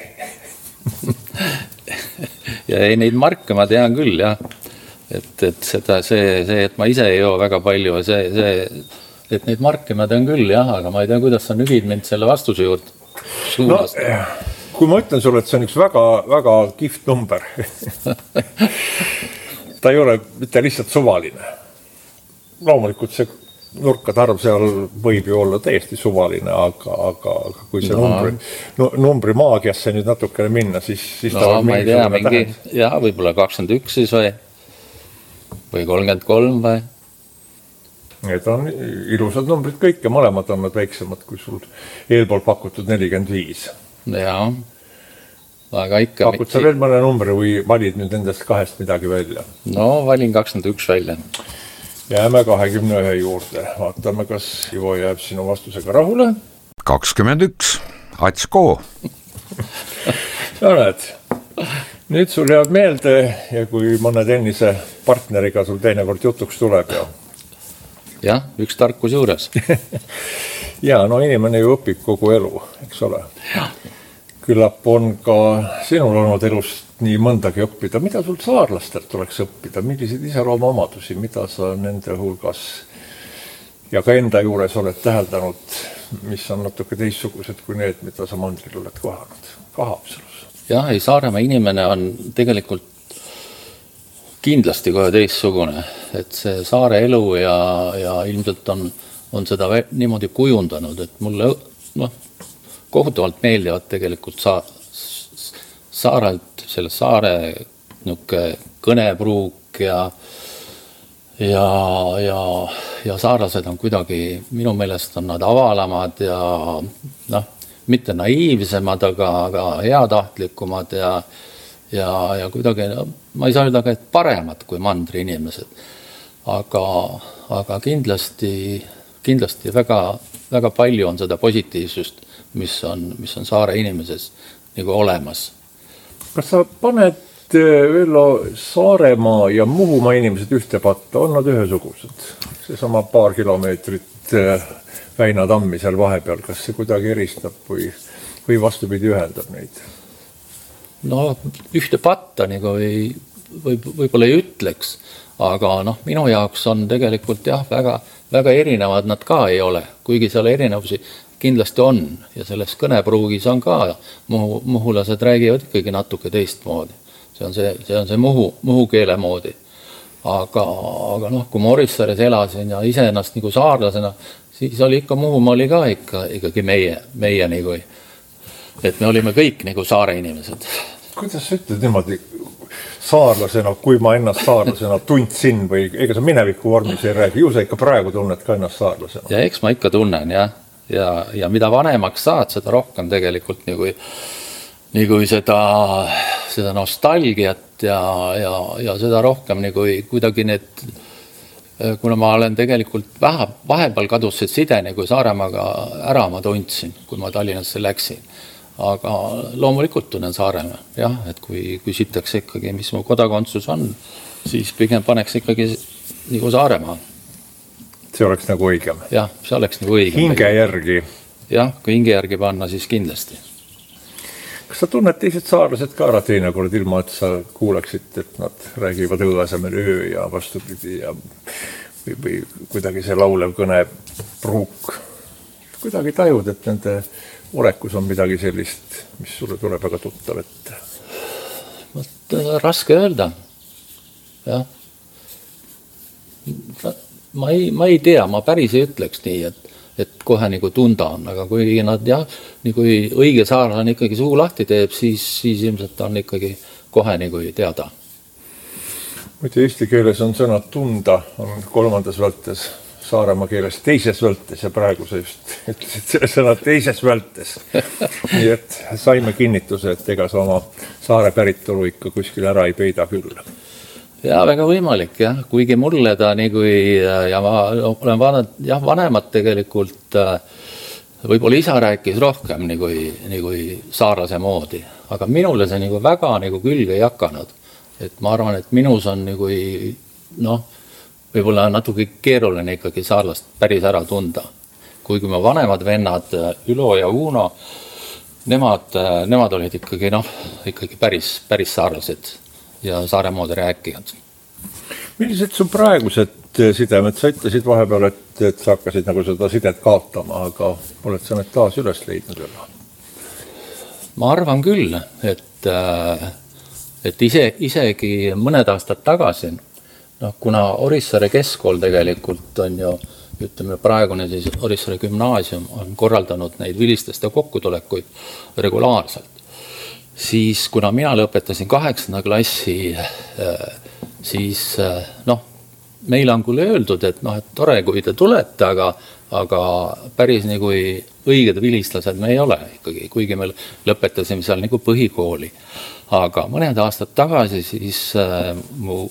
Ja ei, neid marke ma tean küll, jah. Et et ma ise ei joo väga palju, et neid marke ma tean küll, jah, aga ma ei tea, kuidas sa nügid mind selle vastuse juurde suunast. Kui ma ütlen sulle, et see on üks väga, väga kihvt number, ta ei ole mitte lihtsalt suvaline. Loomulikult see nurkade arv seal võib ju olla täiesti suvaline, aga kui see numbri maagiasse nüüd natukene minna, siis ta on ma ei tea, võib-olla 21 siis või 33 või? Need on ilusad numbrid kõik ja mõlemad on nad väiksemad kui sul eelpool pakutud 45. Jaa, aga ikka... Pakut sa veel mõne numbri või valid nüüd nendest 2 midagi välja? No, valin 21 välja. jääme 21 juurde. Vaatame, kas Ivo jääb sinu vastusega rahule. 21. Ats Koo. No näed, nüüd sul jääb meelde ja kui mõne tennise partneriga sul teinekord jutuks tuleb ja... Jah, üks tarkus juures. Ja, no inimene ju õpib kogu elu, eks ole. Küllap on ka sinul olnud elust nii mõndagi õppida. Mida sul saarlastelt tuleks õppida? Milliseid iseloomu omadusi, mida sa nende hulgas ja ka enda juures oled täheldanud, mis on natuke teistsugused kui need, mida sa mandril oled kohanud? Haapsalus. Jah, ei, Saaremaa inimene on tegelikult kindlasti kohe teistsugune, et see saare elu ja ilmselt on seda niimoodi kujundanud, et mulle kohutavalt meeldivad tegelikult saarelt, selle saare kõnepruuk ja saarlased on kuidagi, minu meelest on nad avalamad ja mitte naiivsemad, aga heatahtlikumad ja kuidagi, ma ei saa öelda, et paremad kui mandri inimesed. Aga kindlasti väga palju on seda positiivsust, mis on saare inimeses nagu olemas. Kas sa paned Vello Saaremaa ja Muhumaa inimesed ühte patta, on nad ühesugused? Seesama paar kilomeetrit Väina tammi seal vahepeal, kas see kuidagi eristab või vastupidi ühendab neid? No ühte patta nagu võib-olla ei ütleks, aga minu jaoks on tegelikult väga erinevad nad ka ei ole, kuigi seal erinevusi kindlasti on ja selles kõnepruugis on ka muhulased räägivad ikkagi natuke teistmoodi. See on see muhu keele moodi. Aga kui ma Orissaares elasin ja iseennast nagu saarlasena, siis oli ikka Muhumaa oli ka ikkagi meie nagu, et me olime kõik nagu saare inimesed. Kuidas sa ütled niimoodi saarlasena, kui ma ennast saarlasena tundsin või ega sa mineviku vormis ei räägi, ju sa ikka praegu tunned ka ennast saarlasena? Ja eks ma ikka tunnen, ja mida vanemaks saad, seda rohkem tegelikult nagu seda nostalgiat ja seda rohkem nagu kuidagi need, kuna ma olen tegelikult vahepeal kadus see side nagu Saaremaaga ära ma tundsin, kui ma Tallinnasse läksin. Aga loomulikult tunnen Saaremaa, jah, et kui küsitakse ikkagi, mis mu kodakondsus on, siis pigem paneks ikkagi nagu Saaremaa. See oleks nagu õigem. Jah, see oleks nagu õigem. Hinge järgi. Jah, kui hinge järgi panna, siis kindlasti. Kas sa tunned teised saarlased ka ära teinekord ilma, et sa kuuleksid, et nad räägivad õõasemel öö ja vastupidi ja või kuidagi see laulev kõne pruuk? Kuidagi tajud, et nende olekus on midagi sellist, mis sulle tuleb väga tuttav ette? Raske öelda. Jah. Ma ei tea, ma päris ei ütleks nii, et kohe nagu tunda on, aga kui nad nagu õige saarlane ikkagi suu lahti teeb, siis ilmselt on ikkagi kohe nagu teada. Muide, eesti keeles on sõna tunda, on 3. vältes, Saaremaa keeles teises vältes ja praegu sa just ütlesid selle sõna teises vältes. Nii et saime kinnituse, et ega sa oma saare päritolu ikka kuskil ära ei peida küll. Ja väga võimalik, jah. Kuigi mulle ta nagu ja ma olen vanemad tegelikult võib-olla isa rääkis rohkem nagu saarlase moodi, aga minule see nagu väga nagu külge ei hakanud. Et ma arvan, et minus on nagu võib-olla natuke keeruline ikkagi saarlast päris ära tunda. Kuigi ma vanemad vennad Ülo ja Uno, nemad olid ikkagi päris saarlased ja Saaremoodi rääkijad. Millised su praegused sidemed? Sa ütlesid vahepeal, et sa hakkasid nagu seda sidet kaotama, aga oled sa need taas üles leidnud veel? Ma arvan küll, et isegi mõned aastad tagasi, kuna Orissaare keskkool tegelikult on ju, ütleme praegune siis Orissaare gümnaasium on korraldanud neid vilistlaste kokkutulekuid regulaarselt, siis kuna mina lõpetasin 8. klassi, siis meile on küll öeldud, et tore, kui te tulete, aga päris nagu õiged vilistlased me ei ole ikkagi, kuigi me lõpetasime seal nagu põhikooli. Aga mõned aastad tagasi siis mu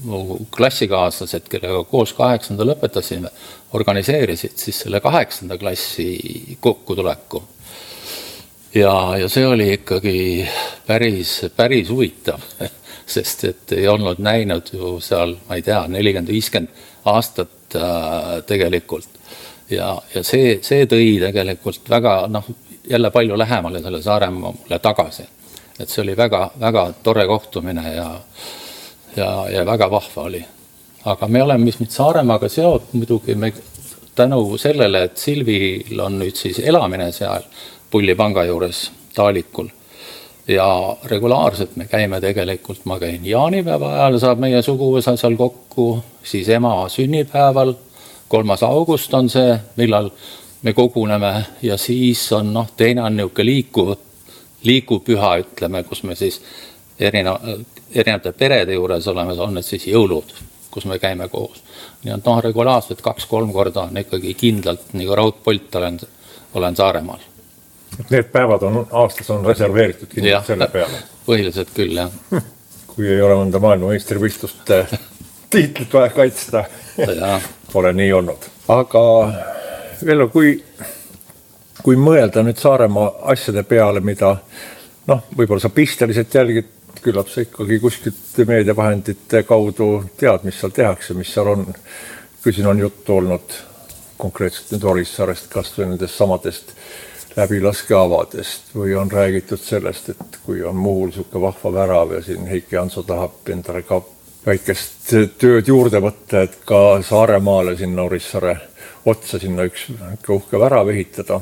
mu klassikaaslased, kellega koos 8. lõpetasime, organiseerisid siis selle 8. klassi kokkutuleku. Ja see oli ikkagi päris huvitav, sest et ei olnud näinud ju seal, ma ei tea, 40-50 aastat tegelikult. Ja see tõi tegelikult väga, jälle palju lähemale selle Saaremaale tagasi. Et see oli väga tore kohtumine ja väga vahva oli. Aga me oleme mis Saaremaaga seotud muidugi tänu sellele, et Silvil on nüüd siis elamine seal Pulli panga juures Taalikul. Ja regulaarselt me käime tegelikult, ma käin jaanipäeva ajal, saab meie suguvõsa seal kokku, siis ema sünnipäeval, 3. august on see, millal me koguneme ja siis on teine on niisugune liikuv püha, ütleme, kus me siis erinevate perede juures oleme, on need siis jõulud, kus me käime koos. Nii on regulaarselt 2-3 korda on ikkagi kindlalt, nagu raudpolt olen Saaremaal. Need päevad aastas on reserveeritud kindlalt selle peale? Põhiliselt küll, jah. Kui ei ole mõnda maailmameistrivõistluste tiitlit vaja kaitsta, pole nii olnud. Aga Vello, kui mõelda nüüd Saaremaa asjade peale, mida võib-olla sa pisteliselt jälgid, küllap sa ikkagi kuskilt meediavahendite kaudu tead, mis seal tehakse, mis seal on. Kui siin on juttu olnud konkreetselt nüüd Orissaarest, kas või nendest samadest läbilaskeavadest või on räägitud sellest, et kui on Muhul niisugune vahva värav ja siin Heiki Hanso tahab endale ka väikest tööd juurde võtta, et ka Saaremaale sinna Orissaare otsa sinna üks uhke värav ehitada.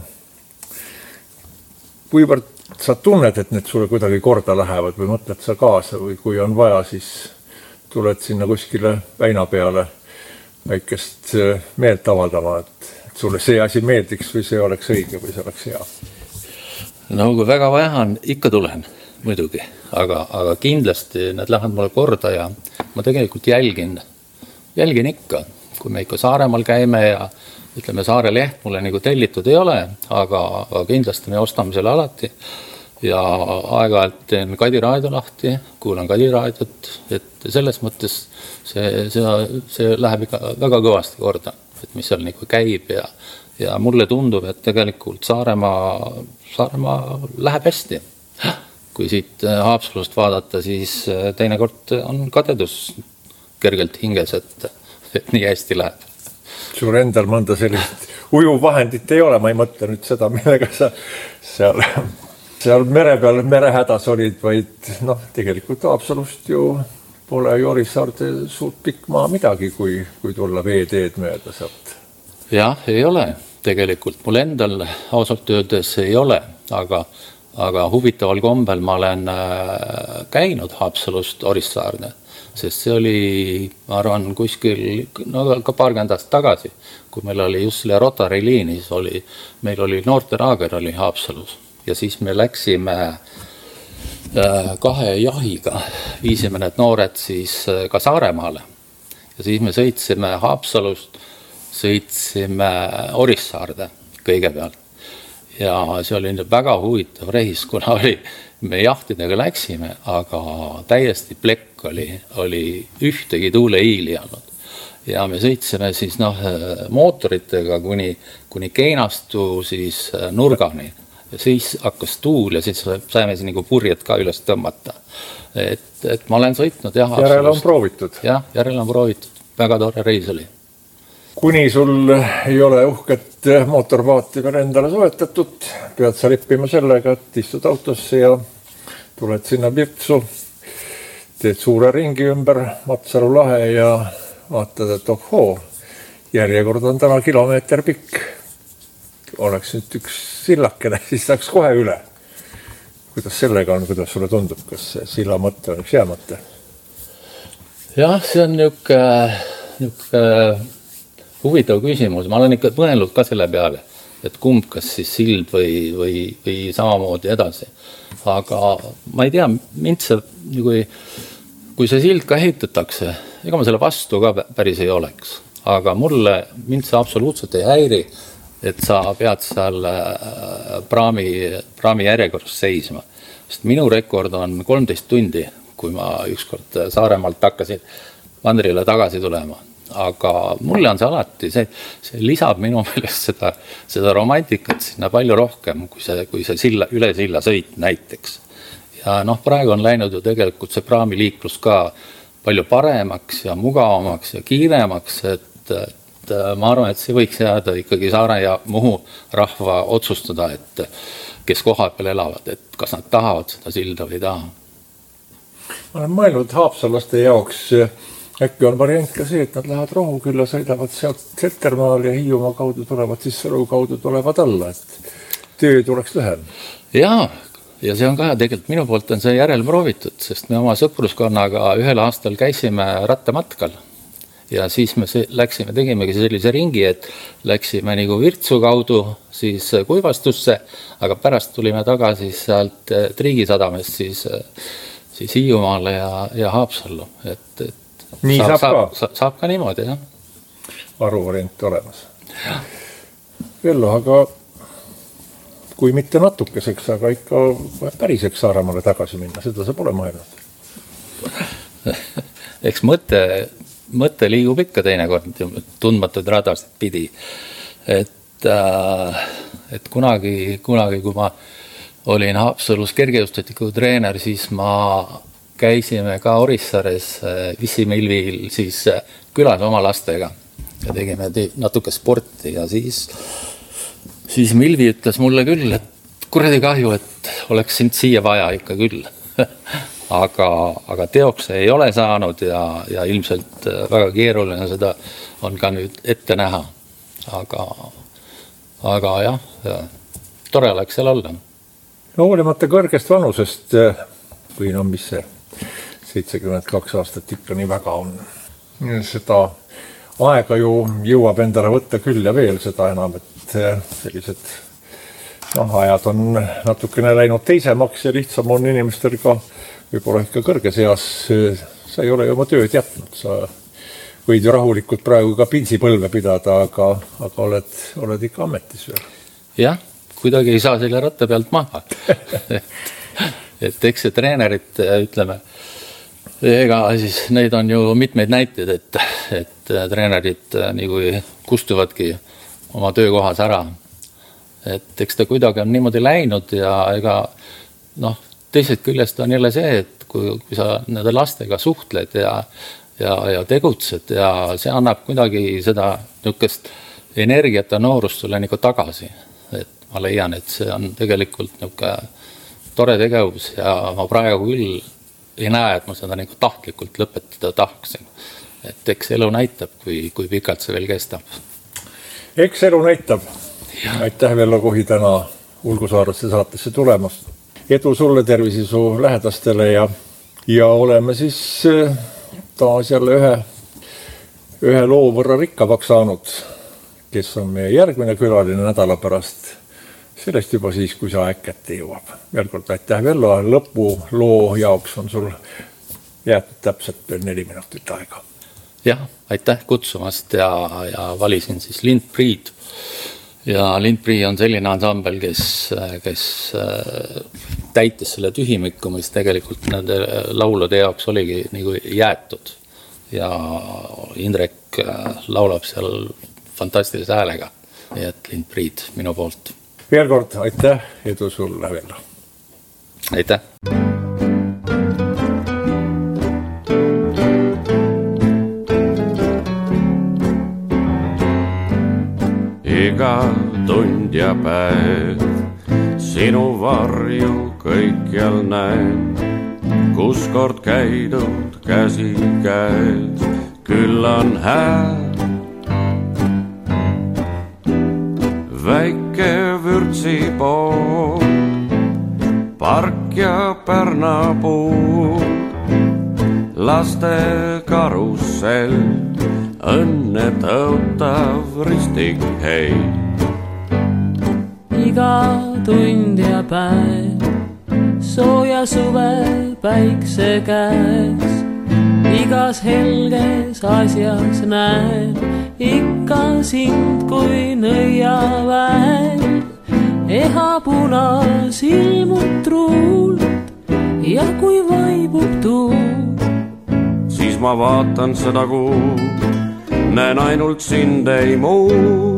Kuivõrd sa tunned, et need sulle kuidagi korda lähevad või mõtled sa kaasa või kui on vaja, siis tuled sinna kuskile väina peale väikest meelt avaldama, et sulle see asi meeldiks või see oleks õige või see oleks hea? No kui väga vaja on, ikka tulen muidugi, aga kindlasti need lähevad mulle korda ja ma tegelikult jälgin ikka, kui me ikka Saaremaal käime ja ütleme, Saare leht mulle nagu tellitud ei ole, aga kindlasti me ostame selle alati ja aeg-ajalt teen Kadi raadio lahti, kuulan Kadi raadiot, et selles mõttes see läheb ikka väga kõvasti korda, et mis seal nagu käib ja mulle tundub, et tegelikult Saaremaa läheb hästi. Kui siit Haapsalust vaadata, siis teinekord on kadedus kergelt hinges, et nii hästi läheb. Suur endal mõnda sellist ujuvvahendit ei ole, ma ei mõtle nüüd seda, millega sa seal mere peal merehädas olid, vaid tegelikult Haapsalust ju pole Orissaarde suurt pikk maa midagi, kui tulla veeteed mööda sealt. Jah, ei ole tegelikult. Mul endal ausalt öeldes ei ole, aga huvitaval kombel ma olen käinud Haapsalust Orissaarde, sest see oli, ma arvan, kuskil ka paarkümmend aastat tagasi, kui meil oli just selle Rotary liinis, meil oli noorteraager oli Haapsalus ja siis me läksime 2 jahiga, viisime need noored siis ka Saaremaale ja siis me sõitsime Haapsalust, sõitsime Orissaarde kõigepealt ja see oli väga huvitav reis, kuna me jahtidega läksime, aga täiesti plekk oli ühtegi tuuleiili olnud ja me sõitsime siis mootoritega kuni Keinastu siis nurgani ja siis hakkas tuul ja siis saime siin nagu purjed ka üles tõmmata. Et ma olen sõitnud jah. Järele on proovitud. Jah, järele on proovitud. Väga tore reis oli. Kuni sul ei ole uhket mootorpaati veel endale soetatud, pead sa lippima sellega, et istud autosse ja tuled sinna Virtsu, teed suure ringi ümber Matsaru lahe ja vaatad, et ohoo, järjekord on täna kilomeeter pikk. Oleks nüüd üks sillakene, siis saaks kohe üle. Kuidas sellega on, kuidas sulle tundub, kas silla mõte on üks hea mõte? Jah, see on niisugune huvitav küsimus. Ma olen ikka mõelnud ka selle peale, et kumb kas siis sild või samamoodi edasi. Aga ma ei tea, mind see, kui see sild ka ehitatakse, ega ma selle vastu ka päris ei oleks. Aga mind see absoluutselt ei häiri, et sa pead seal praami järjekorras seisma. Sest minu rekord on 13 tundi, kui ma ükskord Saaremaalt hakkasin mandrile tagasi tulema. Aga mulle on see alati, see lisab minu meelest seda romantikat sinna palju rohkem, kui see üle silla sõit näiteks. Ja praegu on läinud ju tegelikult see praamiliiklus ka palju paremaks ja mugavamaks ja kiiremaks, et ma arvan, et see võiks jääda ikkagi Saare ja Muhu rahva otsustada, et kes koha peal elavad, et kas nad tahavad seda silda või ei taha. Ma olen mõelnud haapsallaste jaoks, äkki on variant ka see, et nad lähevad Rohukülla, sõidavad sealt Settermaal ja Hiiumaa kaudu tulevad, siis Sõru kaudu tulevad alla, et töö tuleks lühem. Jaa, ja see on ka tegelikult minu poolt on see järel proovitud, sest me oma sõpruskonnaga ühel aastal käisime rattamatkal ja siis me tegimegi sellise ringi, et läksime nagu Virtsu kaudu siis Kuivastusse, aga pärast tulime tagasi sealt Triigisadamest siis Hiiumaale ja Haapsallu, et nii saab ka niimoodi, jah. Varuvariant olemas. Vello, aga kui mitte natukeseks, aga ikka päriseks Saaremaale tagasi minna, seda saab ole mõelnud. Eks mõte liigub ikka teinekord tundmatud radasid pidi. Et kunagi, kui ma olin Haapsalus kergejõustiku treener, siis ma käisime ka Orissaares Vissimilvil siis külas oma lastega ja tegime natuke sporti ja siis Milvi ütles mulle küll, et kuradi kahju, et oleks sind siia vaja ikka küll. aga teoks ei ole saanud ja ilmselt väga keeruline seda on ka nüüd ette näha. Aga jah, tore oleks seal olla. No hoolimata kõrgest vanusest, või mis see 72 aastat ikka nii väga on. Seda aega ju jõuab endale võtta küll ja veel seda enam, et sellised ajad on natukene läinud teisemaks ja lihtsam on inimestel ka võib-olla ikka kõrges eas. Sa ei ole ju oma tööd jätnud, sa võid ju rahulikult praegu ka pinsipõlve pidada, aga oled ikka ametis veel. Jah, kuidagi ei saa selle ratta pealt maha. et eks see treenerit, ütleme, ega siis neid on ju mitmeid näiteid, et treenerid nagu kustuvadki oma töökohas ära. Et eks ta kuidagi on niimoodi läinud ja ega teised küljest on jälle see, et kui sa nende lastega suhtled ja tegutsed ja see annab kuidagi seda niisugust energiat ja noorust sulle nagu tagasi. Et ma leian, et see on tegelikult niisugune tore tegevus ja ma praegu küll ei näe, et ma seda nagu tahtlikult lõpetada tahaksin. Et eks elu näitab, kui pikalt see veel kestab. Eks elu näitab. Aitäh Vello Kohi täna Ulgusaarlaste saatesse tulemast. Edu sulle, tervisi su lähedastele ja oleme siis taas jälle ühe loo võrra rikkavaks saanud, kes on meie järgmine külaline nädala pärast. Sellest juba siis, kui sa äkki jõuab. Veel kord aitäh Vello, lõpu loo jaoks on sul jäetud täpselt veel 4 minutit aega. Jah, aitäh kutsumast ja valisin siis Lindpriid. Ja Lindprii on selline ansambel, kes täitis selle tühimikku, mis tegelikult nende laulude jaoks oligi nagu jäetud. Ja Indrek laulab seal fantastilise häälega. Nii et Lindpriid minu poolt. Veel kord aitäh, edu sulle Vello. Aitäh. Iga tund ja päev sinu varju kõikjal näen, kus kord käidud käsi käes, küll on hääl. Väike Vürtsi pool, park ja Pärnapuu, laste karussell, õnne tõotav ristik hei. Iga tund ja päev sooja suve päikse käes, igas helges asjas näen ikka sind kui nõiaväel. Eha punas ilmub truult ja kui vaibub tuul, siis siis ma vaatan seda kuud, näen ainult sind ei muud.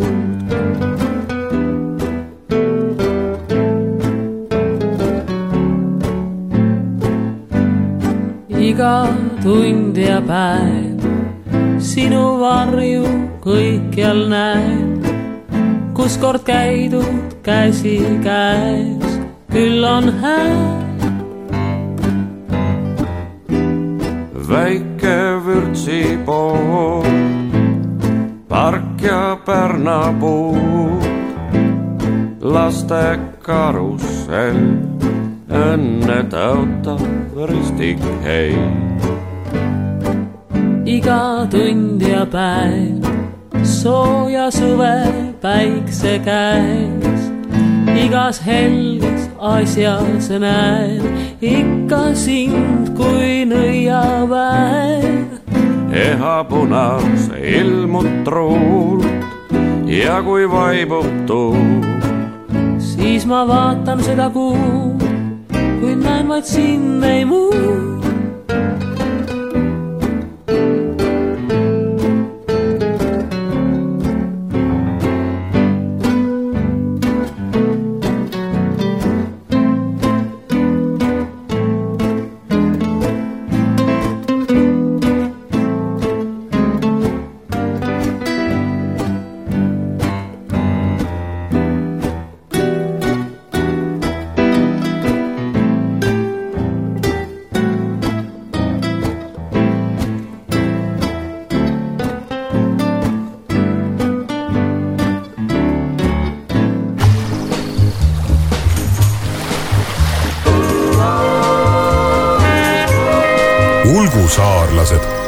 Iga tund ja päev sinu varju kõikjal näen, kus kord käidud käsi käes, küll on hää. Väike vürtsipool, park ja pärnapuud, laste karussell, õnne tõotav ristik hei. Iga tund ja päev sooja suve päikse käes, igas helges asjas näen ikka sind kui nõiaväe. Eha punas ilmud truult ja kui vaibub tuul, siis ma vaatan seda kuud, kuid näen vaid sind ei muu. Ulgusaarlased